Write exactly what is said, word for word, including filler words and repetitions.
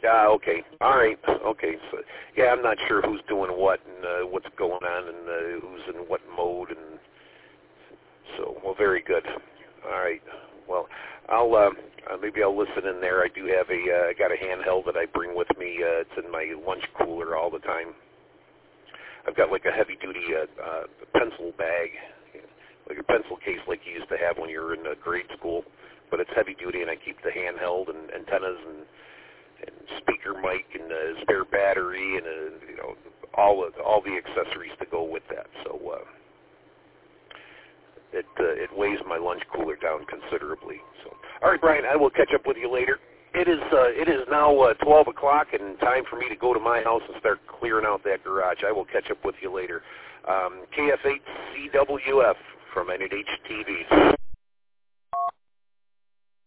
Ah, okay. All right. Okay. So, yeah, I'm not sure who's doing what and uh, what's going on and uh, who's in what mode, and so well, very good. All right. Well, I'll uh, uh, maybe I'll listen in there. I do have a uh, I got a handheld that I bring with me. Uh, it's in my lunch cooler all the time. I've got like a heavy duty uh, uh, pencil bag, like a pencil case like you used to have when you were in uh, grade school, but it's heavy duty, and I keep the handheld and antennas and, and speaker mic and uh, spare battery and uh, you know all of, all the accessories to go with that. So uh, it uh, it weighs my lunch cooler down considerably. So all right, Brian, I will catch up with you later. It is uh, it is now uh, twelve o'clock and time for me to go to my house and start clearing out that garage. I will catch up with you later. Um, K F eight C W F from N H T V.